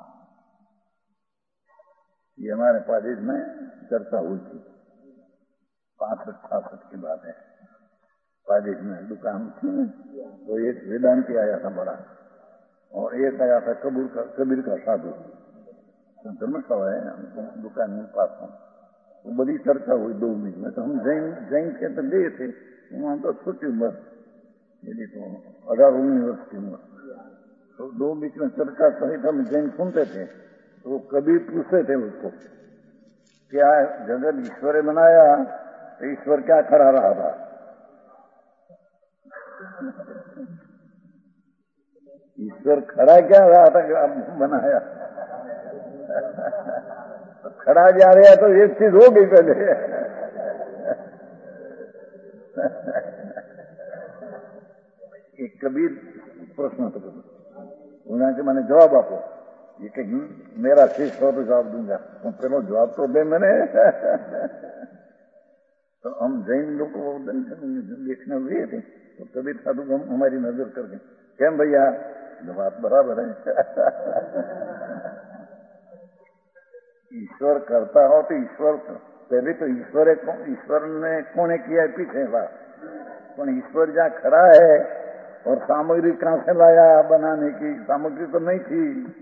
ये हमारे कॉलेज में चर्चा हुई थी, पांसठ छासठ की बात है। कॉलेज में दुकान थी तो एक वेदांती आया था बड़ा और एक आया था कबूर का कबीर का साधु धर्मशाला है दुकान में पास में। तो बड़ी चर्चा हुई दो मिनट में। तो हम जैन जैन के तो गए थे वहां तो छोटी उम्र यदि तो अठारह उन्नीस वर्ष की उम्र। तो दो बीच में चर्चा सहित हम जैन सुनते थे। तो कबीर पूछते थे उसको क्या जगत ईश्वर बनाया तो ईश्वर क्या खड़ा रहा था। ईश्वर खड़ा क्या रहा था बनाया तो खड़ा जा रहा तो एक चीज हो गई पहले। एक कबीर प्रश्न तो उन्होंने के मैंने जवाब आपको ये कहीं मेरा शेष हो तो जवाब दूंगा तो पहले जवाब तो दे मैंने। तो हम जैन लोग को देखने हुए थे तो कबीर साधु हम हमारी नजर कर गए क्या भैया जवाब बराबर है। ईश्वर करता हो तो ईश्वर पहले तो ईश्वर ईश्वर ने कौन किया है पीछे बात कौन ईश्वर जहाँ खड़ा है और सामग्री कहाँ से लाया बनाने की सामग्री तो नहीं थी।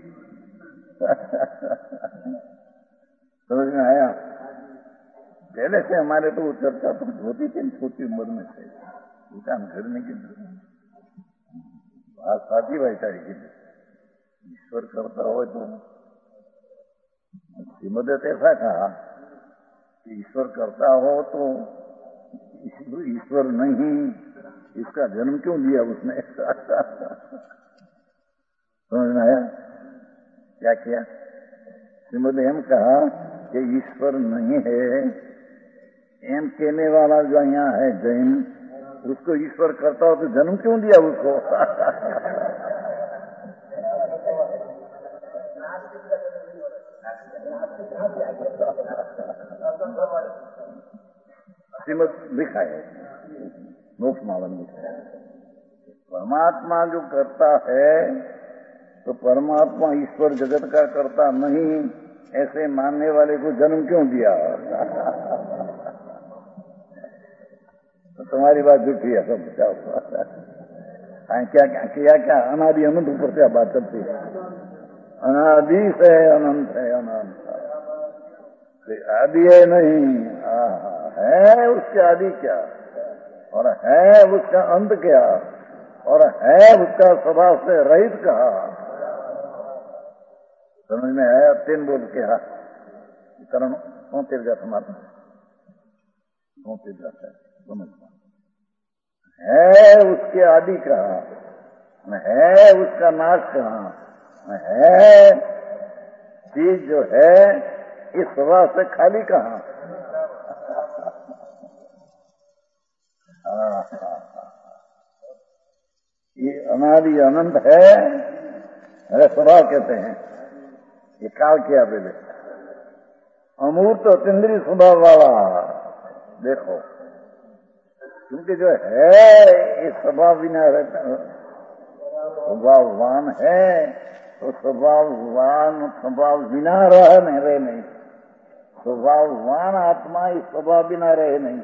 समझ में आया। पहले से हमारे तो चर्चा तो होती थी छोटी उम्र में से दुकान घरने की बात साथी भाईचारे की ईश्वर करता हो तो श्रीमद ऐसा कहा कि ईश्वर करता हो तो ईश्वर नहीं इसका जन्म क्यों दिया उसने। समझ में आया क्या किया। श्रीमद एम कहा कि ईश्वर नहीं है एम कहने वाला जो यहाँ है जैन उसको ईश्वर करता हो तो जन्म क्यों दिया उसको। श्रीमद लिखा है मोक्ष मालन लिखा है परमात्मा जो करता है तो परमात्मा ईश्वर जगत का करता नहीं ऐसे मानने वाले को जन्म क्यों दिया। तो तुम्हारी बात झूठी है सब क्या क्या क्या क्या अनादि अनंत ऊपर से बात करती है। अनादि से अनंत है अनंत आदि है नहीं है उसके आदि क्या और है उसका अंत क्या और है उसका स्वभाव से रहित कहा। समझ में आया। तीन बोल के हा कारण कौन तीर जाता हमारा कौन तीर जाता है समझ है उसके आदि कहा है उसका नाश कहा है चीज जो है इस स्वभाव से खाली कहा। ये अनादि अनंत है अरे स्वभाव कहते हैं ये काल किया पहले अमूर्त अतीन्द्रिय स्वभाव वाला देखो, क्योंकि जो है ये स्वभाव बिना रहता, स्वभाववान है तो स्वभाववान स्वभाव बिना रह नहीं रहे नहीं, स्वभाववान आत्मा इस स्वभाव बिना रहे नहीं।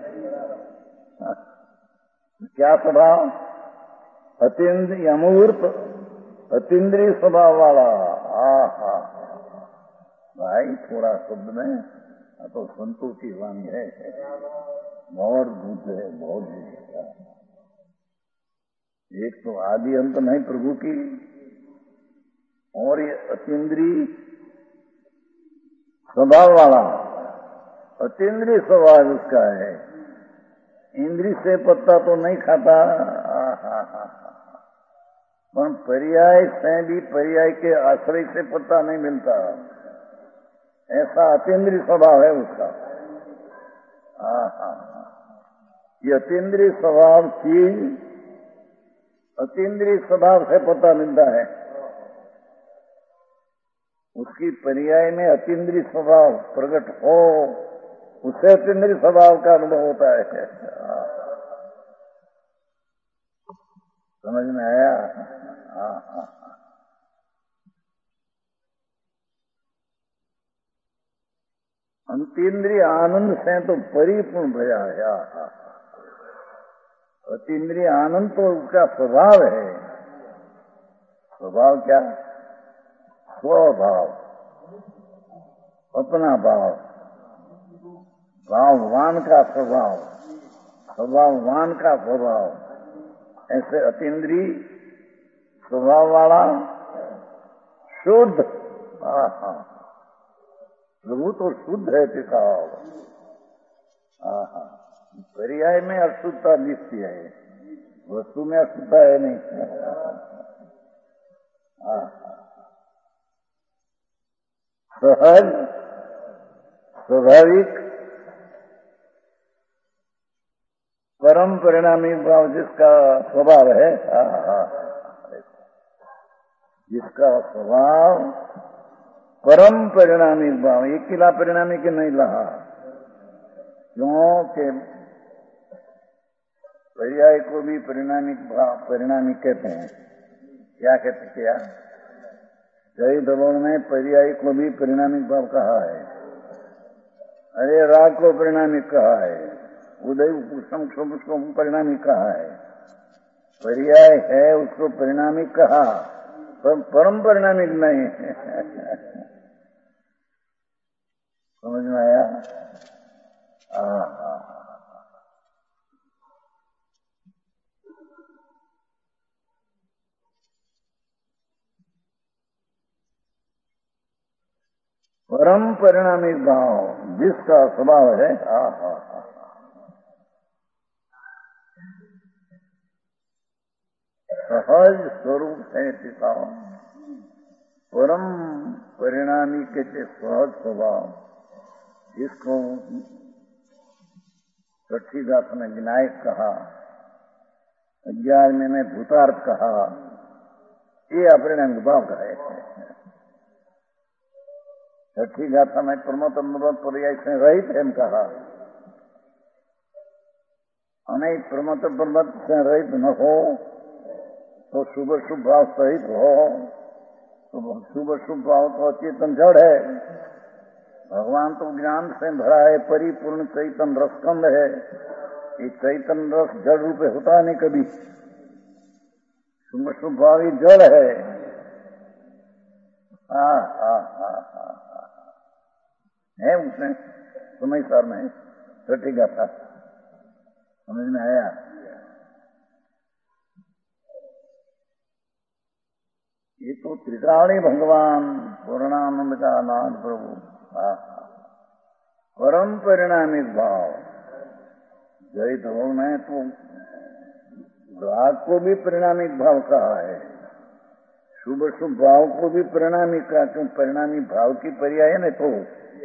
क्या स्वभाव? अतीन्द्रिय अमूर्त अतीन्द्रिय स्वभाव वाला। आहा भाई थोड़ा शब्द में तो संतों की वाणी है, बहुत बुद्ध है, बहुत बुद्ध है। एक तो आदि अंत नहीं प्रभु की, और ये अतीन्द्रिय स्वभाव वाला, अतीन्द्रिय स्वभाव उसका है। इंद्रिय से पत्ता तो नहीं खाता, पर पर्याय से भी पर्याय के आश्रय से पत्ता नहीं मिलता, ऐसा अतीन्द्रिय स्वभाव है उसका। ये अतीन्द्रिय स्वभाव चीज अतीन्द्रिय स्वभाव से पता मिलता है, उसकी पर्याय में अतीन्द्रिय स्वभाव प्रकट हो, उससे अतीन्द्रिय स्वभाव का अनुभव होता है। समझ में आया? हाँ हाँ। अतीन्द्रिय आनंद से तो परिपूर्ण भया है। अतीन्द्रिय आनंद तो उसका स्वभाव है। स्वभाव क्या? स्वभाव, अपना भाव, भाववान का स्वभाव, स्वभाववान का स्वभाव, ऐसे अतीन्द्रिय स्वभाव वाला शुद्ध। आहा प्रभु तो शुद्ध है टिकाओ। आहा पर्याय में अशुद्धता दिखती है, वस्तु में अशुद्धता है नहीं। सहज स्वाभाविक परम परिणामी भाव जिसका स्वभाव है, जिसका स्वभाव परम परिणामी भाव, एक किला परिणामी के नहीं रहा, क्योंकि पर्याय को भी परिणामी भाव परिणामी कहते हैं। क्या कहते क्या? कई दलों में पर्याय को भी परिणामी भाव कहा है। अरे राग को परिणामी कहा है, उदय कुसुम उसको परिणामी कहा है, पर्याय है उसको परिणामी कहा, पर परम परिणामी नहीं। समझ में आया? परम परिणामी भाव जिसका स्वभाव है, सहज स्वरूप है टिकाओ, परम परिणामी के सहज स्वभाव, जिसको छठी दास ने विनायक कहा, ग्यारहवें में भूतार्थ कहा, ये अपरिणामी भाव का है। छठी गाथा में प्रमोद पर्याय से रहित है कहा, अनेक प्रमोद पर्वत से रहित न हो तो शुभ शुभ भाव सहित हो, तो शुभ शुभ भाव तो अचेतन जड़ है। भगवान तो ज्ञान से भरा है, परिपूर्ण चैतन रसकंद है। ये चैतन रस जड़ रूपे होता नहीं कभी, शुभ शुभ भाव ये जड़ है। हाँ हाँ हाँ हाँ है उसने समय सार में छठी गाथा समझ में आया? ये तो त्रिकाणी भगवान पूर्णानंद का नाथ प्रभु, परम परिणामी भाव। जय धो में तो राग को भी परिणामी भाव कहा है, शुभ शुभ भाव को भी परिणामी कहा, क्यों परिणामी भाव की पर्याय है। तो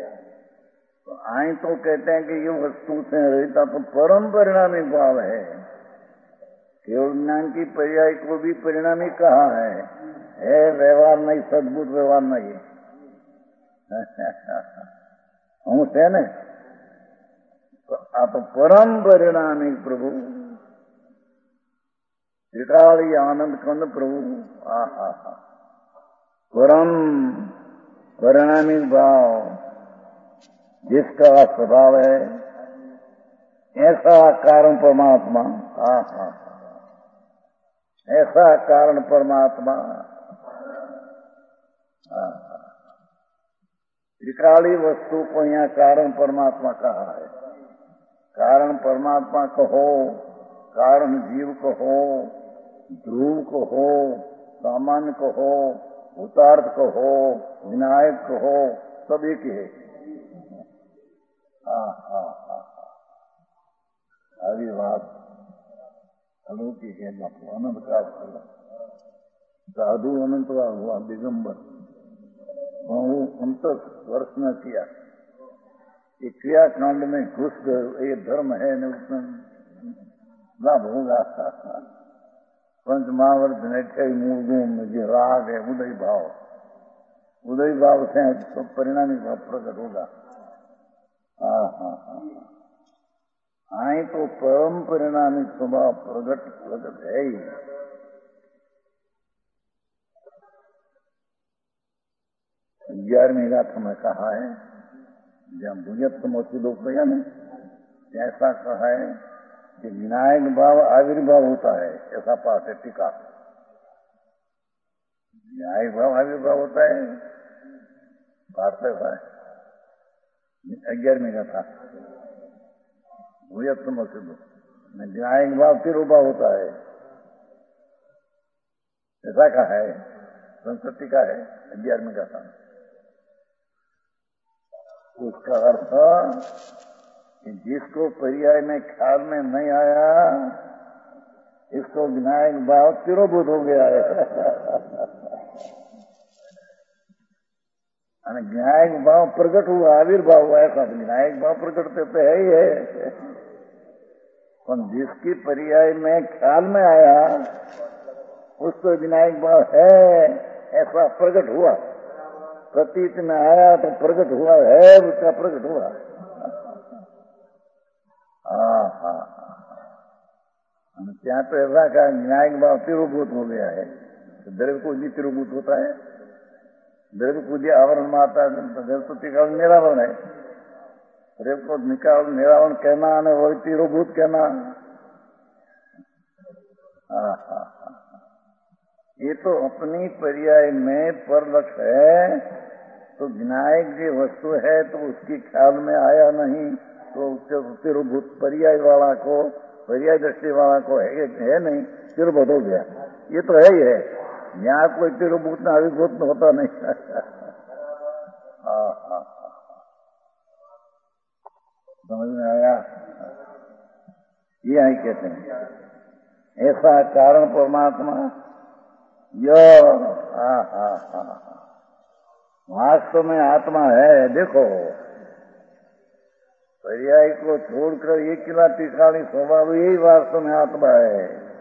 आई तो कहते हैं कि ये वस्तु से रहता तो परम परिणामी भाव है। केवल ज्ञान की पर्याय को भी परिणामी कहा है, है व्यवहार नहीं, सद्भुत व्यवहार नहीं। હું છે ને આ તો પરમ પરિણામી પ્રભુ ત્રિકાળી આનંદ કંદ प्रभु आ हा हा परम परिणामी भाव जिसका स्वभाव है ऐसा कारण परमात्मा आ हा ऐसा कारण परमात्मा त्रिकाली वस्तु को यहाँ कारण परमात्मा कहा है। कारण परमात्मा कहो, कारण जीव कहो, ध्रुव कहो, सामान्य कहो, भूतार्थ कहो, विनायक कहो, सब एक ही है। हाँ हाँ हाँ આવી વાત અલૌકિક है अनंत का साधु अनंत हुआ दिगंबर હું अंतर वर्ष न किया ये क्रियाकांड में घुस गए ये धर्म है न उसमें लाभ होगा। पंच महावर्त ने मूल में राग है उदय भाव उदय भाव से तो परिणामी भाव प्रकट होगा। हाँ हाँ हाँ आई तो परम परिणामी स्वभाव प्रकट प्रकट है ही। ग्यारहवीं गाथा में कहा है जहाँ भुजत मोची दो कहा न ऐसा कहा है कि विनायक भाव आविर्भाव होता है। ऐसा पाठ है टीका विनायक भाव आविर्भाव होता है पाठ ऐसा है। ग्यारहवीं गाथा भुजत मोची दो विनायक भाव तिरुभाव होता है ऐसा कहा है संस्कृत टीका है ग्यारहवीं गाथा। उसका अर्थ कि जिसको पर्याय में ख्याल में नहीं आया इसको विनायक भाव तिरोभूत हो गया है। विनायक भाव प्रकट हुआ आविर्भाव हुआ ऐसा विनायक भाव प्रकट तो है ही है पर जिसकी पर्याय में ख्याल में आया उसको विनायक भाव है ऐसा प्रकट हुआ। प्रतीत में आया तो प्रकट हुआ है उसका प्रकट हुआ। हाँ हाँ क्या तो ऐसा का विनायक भाव तिरुभूत हो गया है। तो द्रव्य को भी तिरुभूत होता है द्रव्य को भी आवरण माता द्रव्य तो टिकाव निरावरण है द्रव्य को निकाल निरावरण कहना और वही तिरुभूत कहना। हाँ हाँ ये तो अपनी पर्याय में परलक्ष है तो विनायक जी वस्तु है तो उसकी ख्याल में आया नहीं तो उसके तिरुभूत पर्याय वाला को पर्याय दृष्टि वाला को है, है नहीं तिरुभूत हो गया। ये तो है ही है यहाँ कोई तिरुभूत में आविर्भूत में होता नहीं। हाँ हाँ समझ में आया। ये आई कहते हैं ऐसा कारण परमात्मा यो हा हा हा वास्तव में आत्मा है। देखो पर्याय को छोड़कर ये किला टिकाली स्वभाव यही वास्तव में आत्मा है।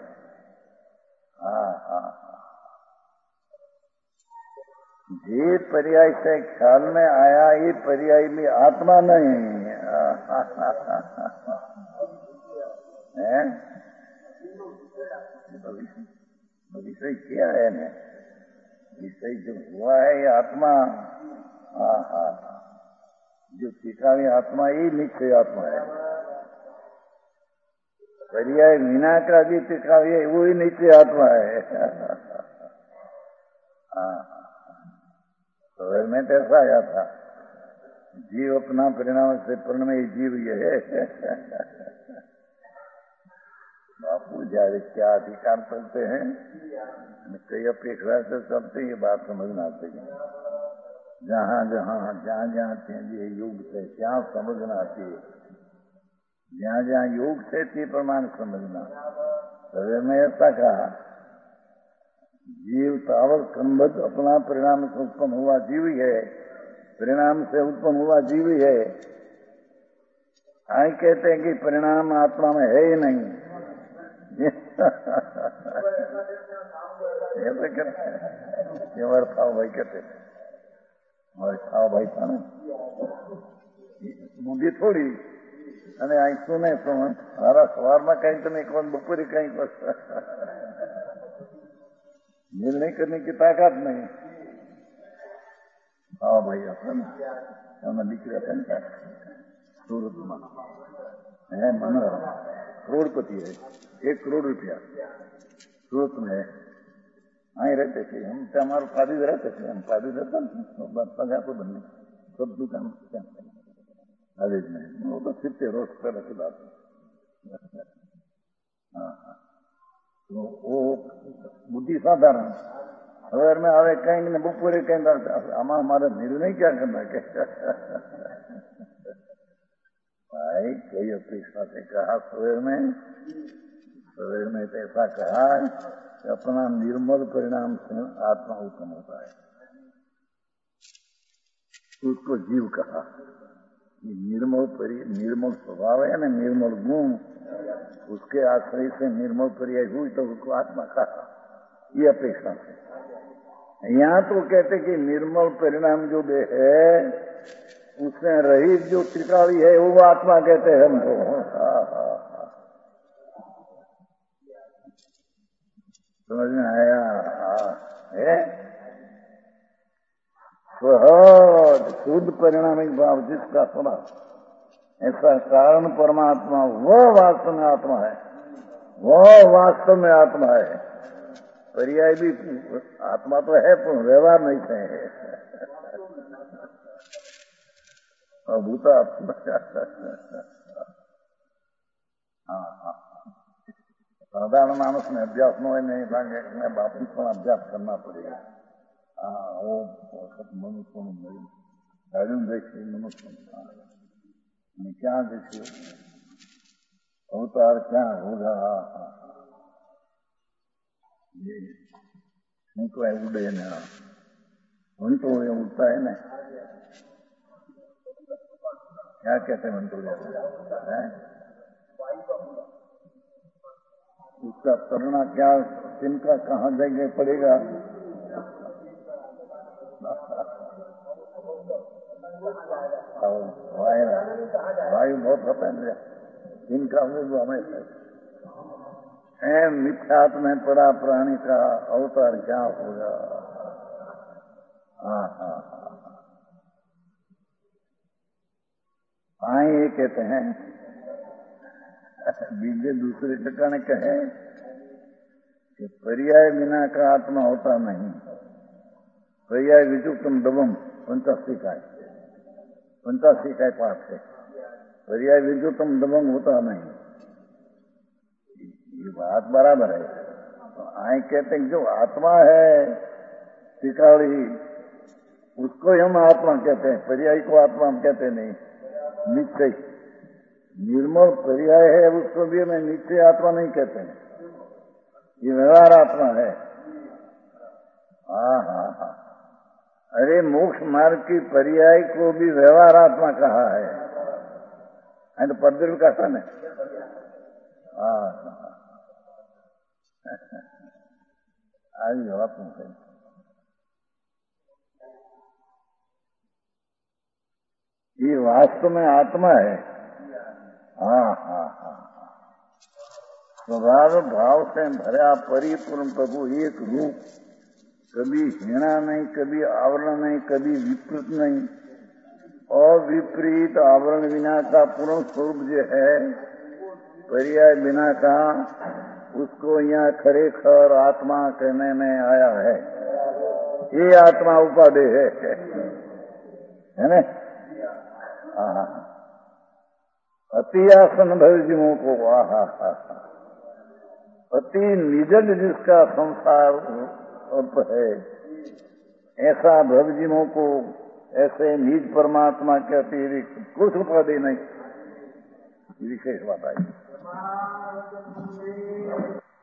हाँ हाँ ये पर्याय से ख्याल में आया ये पर्याय भी आत्मा नहीं है। विषय क्या है ना विषय जो हुआ है ये आत्मा। हाँ हाँ जो टिकावी आत्मा ही निश्चय आत्मा है। पर्याय मीना का भी टिकावी है वो ही निश्चय आत्मा है। हाँ तो में तो ऐसा आया था जीव अपना परिणाम से परिणमय जीव ये है। बापू जारे क्या अधिकार चलते हैं कई अपेक्षा से चलते ये बात समझना चाहिए। जहाँ जहाँ जहाँ जहाँ चाहिए योग से क्या समझना चाहिए जहाँ जहाँ योग से थी प्रमाण समझना। तो मैं ऐसा कहा जीव तावत संबद्ध अपना परिणाम से उत्पन्न हुआ जीव ही है परिणाम से उत्पन्न हुआ जीव ही है। आई कहते हैं कि परिणाम आत्मा में है ही नहीं। ये तो कहते हैं ये हमारे साव भाई कहते हमारे साव भाई था ना મૂંધી થોડી અને આ સુને તો મારા સવારમાં કहीं तो नहीं कौन बपोरे कहीं पर निर्णय करने की ताकत नहीं। हाँ भाई अपन એમના દીકરા હતા ને સુરતમાં है मनोहर करोड़पति है, एक करोड़ रुपया सूरत में है। वहीं रहते थे हम, हमारे फादी रहते थे, हम फादी रहता पगा तो बने सब दुकान कॉलेज में, वो तो सिर्फ रोज पहले की बात है। हाँ हाँ, तो वो बुद्धि साधारण सवेर में आवे कहीं ने बपोरे कहीं आमा हमारा निर्णय क्या करना है भाई कोई अपेक्षा से कहा सवेर में, सवेर में तो ऐसा कहा कि अपना निर्मल परिणाम से आत्मा उत्पन्न होता है, उसको जीव कहा। निर्मल परि निर्मल स्वभाव है ना, निर्मल गुण, उसके आश्रय से निर्मल पर्याय हुई तो उसको आत्मा कहा, ये अपेक्षा से। यहाँ तो कहते कि निर्मल परिणाम जो दे है उसमें रहित जो त्रिकाली है वो आत्मा कहते हैं हमको। समझ में आया है? सहज शुद्ध परिणामिक भाव जिसका सुना, ऐसा कारण परमात्मा वह वास्तव में आत्मा है, वह वास्तव में आत्मा है। पर्याय भी आत्मा तो है पर व्यवहार नहीं है, भूता आत्मा। हाँ हाँ, साधारण मानस में अभ्यास न हो नहीं लागे, मैं बापू पर अभ्यास करना पड़ेगा। हाँ वो मनुष्य गाड़ी देखिए मनुष्य क्या देखिए अवतार क्या होगा। ये उनको उड़े ना उनको उड़ता है ना, क्या कहते हैं मंटो है उसका करना क्या, तिनका कहाँ जगह पड़ेगा। वायु वायु बहुत होता है इनका, वो हमेशा है मिथ्यात में पड़ा प्राणी का अवतार क्या होगा। हाँ हाँ हाँ, ये कहते हैं बीजे दूसरे ठिकाने कहे कि पर्याय बिना का आत्मा होता नहीं। पर्याय विजुक्तम दबम पंचासी का है, पंचासी का पाठ है। पर्याय विजुक्तम दबम होता नहीं, ये बात बराबर है। तो आए कहते हैं जो आत्मा है त्रिकाली उसको हम आत्मा कहते हैं, पर्याय को आत्मा हम कहते नहीं। निश्चय निर्मल पर्याय है उसको भी हमें निश्चय आत्मा नहीं कहते हैं, ये व्यवहार आत्मा है। हाँ हाँ हाँ, अरे मोक्ष मार्ग की पर्याय को भी व्यवहार आत्मा कहा है, तो पद्य का सन है। हाँ आई बात नहीं, ये वास्तव में आत्मा है। हाँ हाँ हाँ, स्वभाव भाव से भरा परिपूर्ण प्रभु एक रूप, कभी हीना नहीं, कभी आवरण नहीं, कभी विपरीत नहीं, और विपरीत आवरण बिना का पूर्ण स्वरूप जो है पर्याय बिना का, उसको यहाँ खरेखर आत्मा कहने में आया है। ये आत्मा उपाधि है, है ना। हाँ, अति आसन भवजीवों को आहा हा, अति निजल जिसका संसार अल्प है, ऐसा भवजीवों को ऐसे निज परमात्मा के अतिरिक्त कुछ उपाधि नहीं, विशेष बात आई।